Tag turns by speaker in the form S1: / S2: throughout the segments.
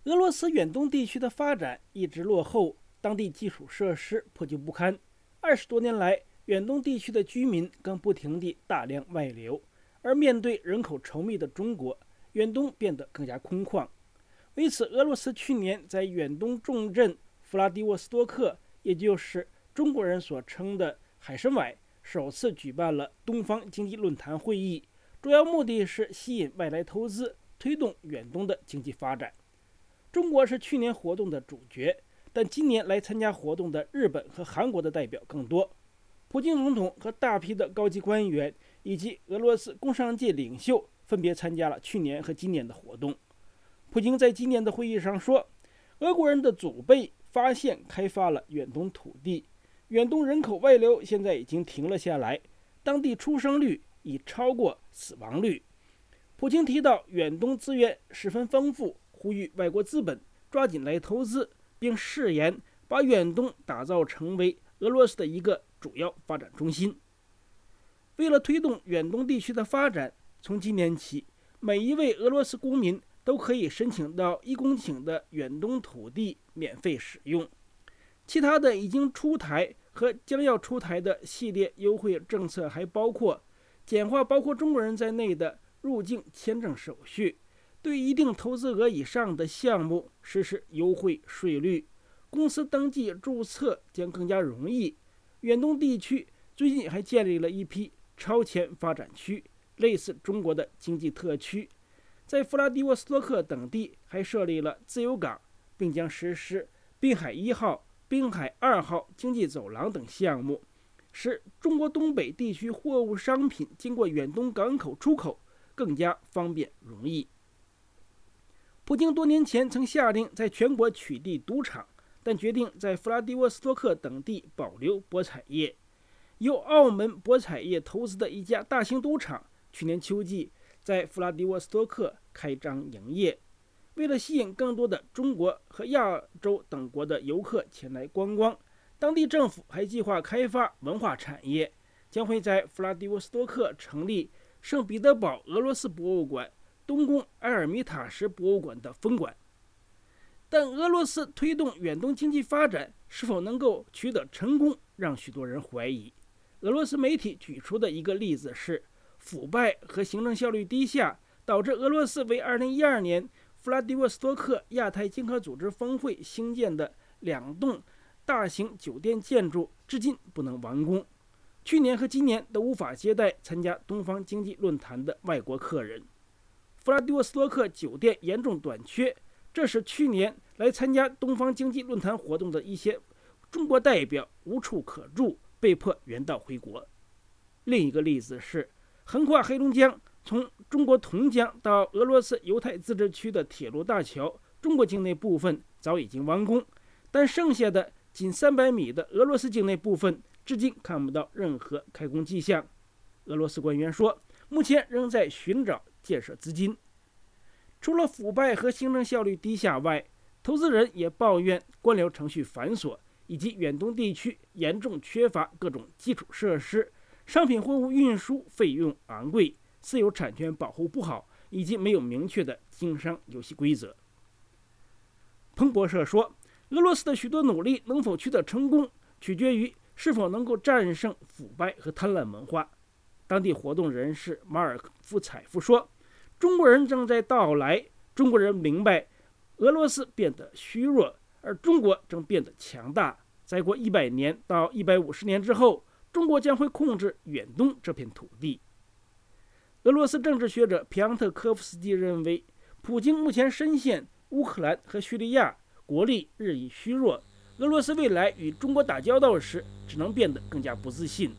S1: 俄罗斯远东地区的发展一直落后，当地基础设施破旧不堪。20多年来，远东地区的居民更不停地大量外流，而面对人口稠密的中国，远东变得更加空旷。为此，俄罗斯去年在远东重镇弗拉迪沃斯托克，也就是中国人所称的海参崴，首次举办了东方经济论坛会议，主要目的是吸引外来投资，推动远东的经济发展。中国是去年活动的主角，但今年来参加活动的日本和韩国的代表更多。普京总统和大批的高级官员以及俄罗斯工商界领袖分别参加了去年和今年的活动。普京在今年的会议上说，俄国人的祖辈发现开发了远东土地，远东人口外流现在已经停了下来，当地出生率已超过死亡率。普京提到远东资源十分丰富，呼吁外国资本抓紧来投资，并誓言把远东打造成为俄罗斯的一个主要发展中心。为了推动远东地区的发展，从今年起，每一位俄罗斯公民都可以申请到1公顷的远东土地免费使用。其他的已经出台和将要出台的系列优惠政策还包括简化包括中国人在内的入境签证手续，对一定投资额以上的项目实施优惠税率，公司登记注册将更加容易。远东地区最近还建立了一批超前发展区，类似中国的经济特区。在弗拉迪沃斯托克等地还设立了自由港，并将实施滨海1号、滨海2号经济走廊等项目，使中国东北地区货物商品经过远东港口出口更加方便容易。普京多年前曾下令在全国取缔赌场，但决定在弗拉迪沃斯托克等地保留博彩业。由澳门博彩业投资的一家大型赌场，去年秋季在弗拉迪沃斯托克开张营业。为了吸引更多的中国和亚洲等国的游客前来观光，当地政府还计划开发文化产业，将会在弗拉迪沃斯托克成立圣彼得堡俄罗斯博物馆、东宫埃尔米塔什博物馆的分馆。但俄罗斯推动远东经济发展是否能够取得成功，让许多人怀疑。俄罗斯媒体举出的一个例子是，腐败和行政效率低下导致俄罗斯为2012年弗拉迪沃斯托克亚太经合组织峰会兴建的2栋大型酒店建筑至今不能完工，去年和今年都无法接待参加东方经济论坛的外国客人。弗拉迪沃斯托克酒店严重短缺，这使去年来参加东方经济论坛活动的一些中国代表无处可住，被迫原道回国。另一个例子是，横跨黑龙江从中国同江到俄罗斯犹太自治区的铁路大桥，中国境内部分早已经完工，但剩下的仅300米的俄罗斯境内部分至今看不到任何开工迹象。俄罗斯官员说，目前仍在寻找建设资金。除了腐败和行政效率低下外，投资人也抱怨官僚程序繁琐，以及远东地区严重缺乏各种基础设施，商品货物运输费用昂贵，私有产权保护不好，以及没有明确的经商游戏规则。彭博社说，俄罗斯的许多努力能否取得成功，取决于是否能够战胜腐败和贪婪文化。当地活动人士马尔夫采夫说，中国人正在到来，中国人明白俄罗斯变得虚弱，而中国正变得强大。再过100年到150年之后，中国将会控制远东这片土地。俄罗斯政治学者皮昂特科夫斯基认为，普京目前深陷乌克兰和叙利亚，国力日益虚弱，俄罗斯未来与中国打交道时只能变得更加不自信。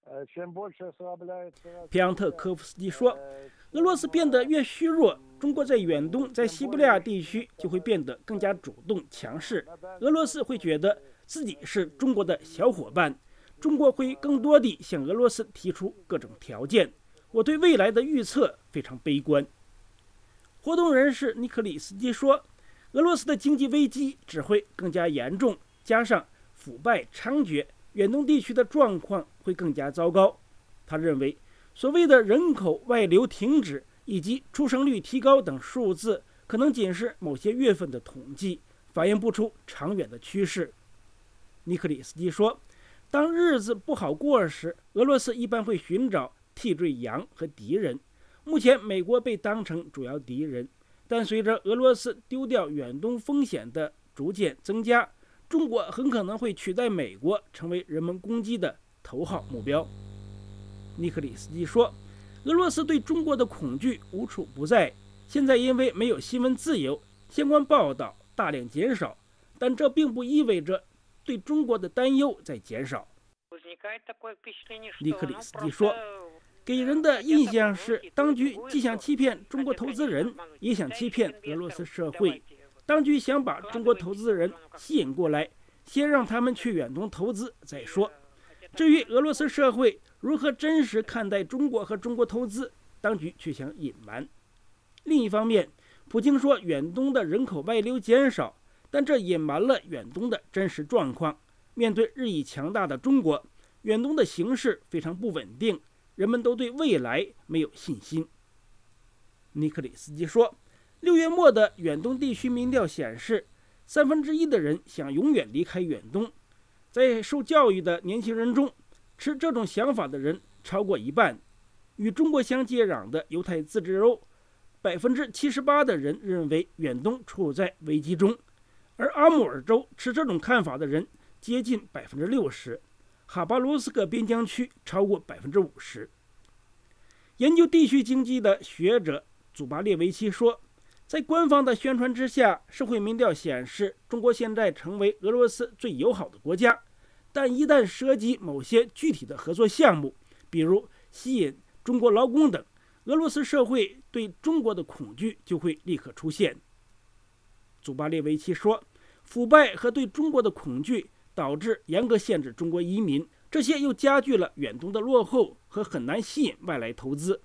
S1: 皮昂特科夫斯基说，俄罗斯变得越虚弱，中国在远东、在西伯利亚地区就会变得更加主动强势。俄罗斯会觉得自己是中国的小伙伴，中国会更多地向俄罗斯提出各种条件。我对未来的预测非常悲观。活动人士尼克里斯基说，俄罗斯的经济危机只会更加严重，加上腐败猖獗，远东地区的状况会更加糟糕。他认为，所谓的人口外流停止以及出生率提高等数字， 可能仅是某些月份的统计，反映不出长远的趋势。尼克里斯基说，当日子不好过时，俄罗斯一般会寻找替罪羊和敌人。目前美国被当成主要敌人，但随着俄罗斯丢掉远东风险的逐渐增加，中国很可能会取代美国成为人们攻击的头号目标。尼克里斯基说，俄罗斯对中国的恐惧无处不在，现在因为没有新闻自由，相关报道大量减少，但这并不意味着对中国的担忧在减少。尼克里斯基说，给人的印象是，当局既想欺骗中国投资人，也想欺骗俄罗斯社会。当局想把中国投资人吸引过来，先让他们去远东投资再说。至于俄罗斯社会如何真实看待中国和中国投资，当局却想隐瞒。另一方面，普京说远东的人口外流减少，但这隐瞒了远东的真实状况。面对日益强大的中国，远东的形势非常不稳定，人们都对未来没有信心。尼克里斯基说，6月末的远东地区民调显示，1/3的人想永远离开远东。在受教育的年轻人中，持这种想法的人超过一半。与中国相接壤的犹太自治州，78%的人认为远东处在危机中，而阿穆尔州持这种看法的人接近60%，哈巴罗斯克边疆区超过50%。研究地区经济的学者祖巴列维奇说，在官方的宣传之下，社会民调显示中国现在成为俄罗斯最友好的国家，但一旦涉及某些具体的合作项目，比如吸引中国劳工等，俄罗斯社会对中国的恐惧就会立刻出现。祖巴列维奇说，腐败和对中国的恐惧导致严格限制中国移民，这些又加剧了远东的落后和很难吸引外来投资。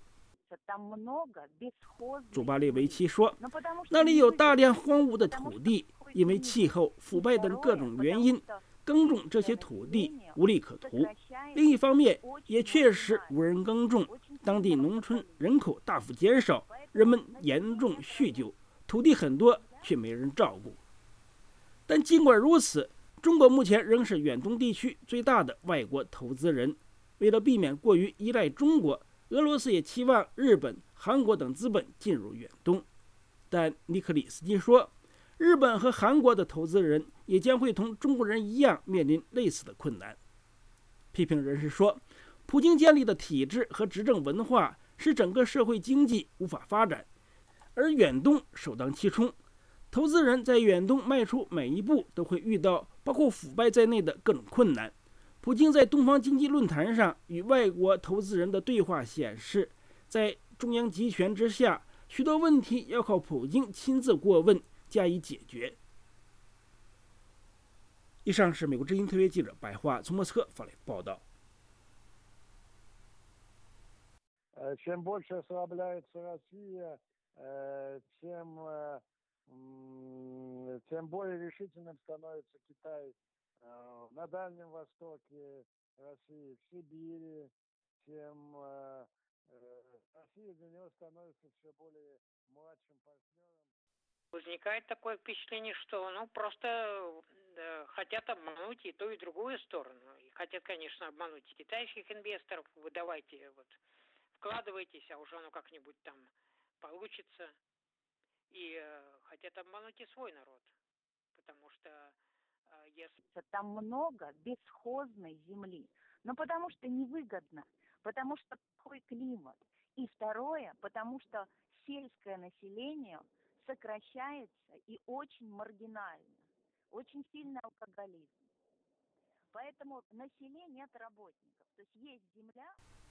S1: 祖巴列维奇说，那里有大量荒芜的土地，因为气候、腐败等各种原因，耕种这些土地无利可图。另一方面，也确实无人耕种，当地农村人口大幅减少，人们严重酗酒，土地很多却没人照顾。但尽管如此，中国目前仍是远东地区最大的外国投资人。为了避免过于依赖中国，俄罗斯也期望日本、韩国等资本进入远东。但尼克里斯基说，日本和韩国的投资人也将会同中国人一样面临类似的困难。批评人士说，普京建立的体制和执政文化使整个社会经济无法发展，而远东首当其冲。投资人在远东迈出每一步都会遇到包括腐败在内的各种困难。普京在东方经济论坛上与外国投资人的对话显示，在中央集权之下，许多问题要靠普京亲自过问加以解决。以上是美国之音特约记者白桦从莫斯科发来报道。
S2: чем больше ослабляется Россия, тем более решительным становится Китай на Дальнем Востоке России, в Сибири, тем Россия для него становится все более младшим партнером.
S3: Возникает такое впечатление, что просто хотят обмануть и ту, и другую сторону. И хотят, конечно, обмануть китайских инвесторов. Вы давайте, вкладывайтесь, а уже оно как-нибудь там получится. И хотят обмануть и свой народ. Потому что если...
S4: Там много бесхозной земли. Но потому что невыгодно. Потому что плохой климат. И второе, потому что сельское население сокращается и очень маргинально. Очень сильный алкоголизм. Поэтому на селе нет работников. То есть есть земля...